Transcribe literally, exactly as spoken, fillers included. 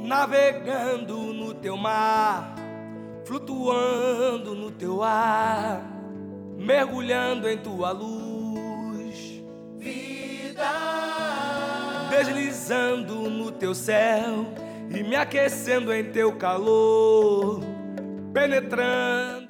navegando no teu mar, flutuando no teu ar, mergulhando em tua luz, vida, deslizando no teu céu e me aquecendo em teu calor, penetrando